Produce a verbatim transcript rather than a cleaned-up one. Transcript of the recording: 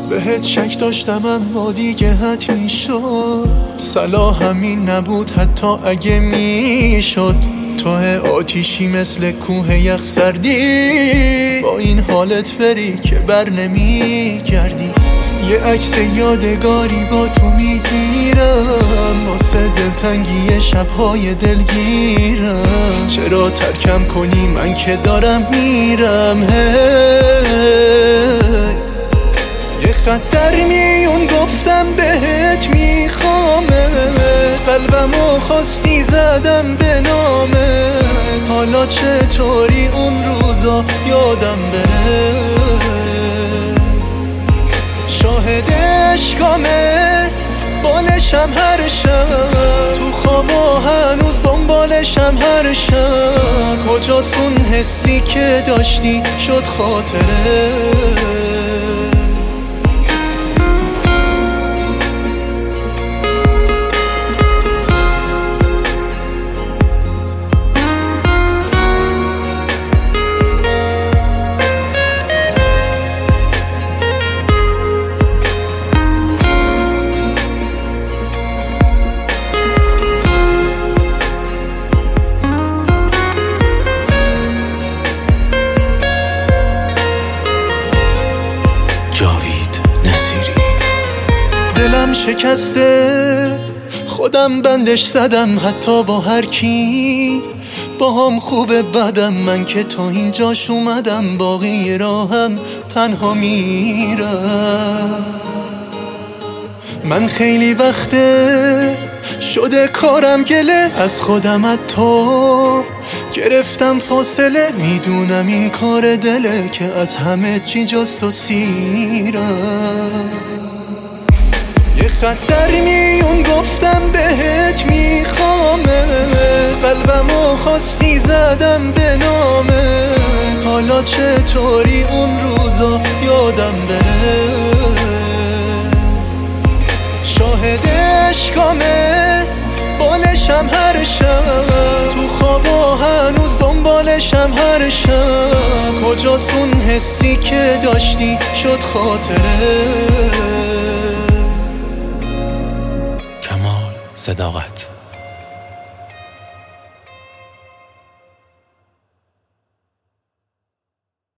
بهت شک داشتم اما دیگه حتمی شد. صلاح همین نبود حتی اگه میشد. تو آتیشی مثل کوه یخ سردی، با این حالت بری که بر نمی گردی. یه عکس یادگاری با تو میگیرم، واسه دلتنگی شبهای دلگیرم. چرا ترکم کنی من که دارم میرم؟ هی یه خط در میون گفتم بهت میخوامت، قلبمو خواستی زدم به نامت. حالا چطوری اون روزا یادم بره؟ شاهد عشقامه بالشم هر شب، تو خوابا هنوز دنبالشم هر شب. کجاست اون حسی که داشتی شد خاطره؟ دلم شکسته خودم بندش زدم، حتی با هر کی با هم خوبه بدم. من که تا اینجاش اومدم، باقی راهم تنها میرم. من خیلی وقته شده کارم گله از خودم، از تو گرفتم فاصله. میدونم این کار دله که از همه چی جز تو سیرم. یه خط در میون گفتم بهت میخوامت، قلبمو خواستی زدم به نامت. حالا چطوری اون روزا یادم بره؟ شاهد عشقامه بالشم هر شب، تو خوابا هنوز دنبالشم هر شب. کجاست اون حسی که داشتی شد خاطره؟ کمال صداقت.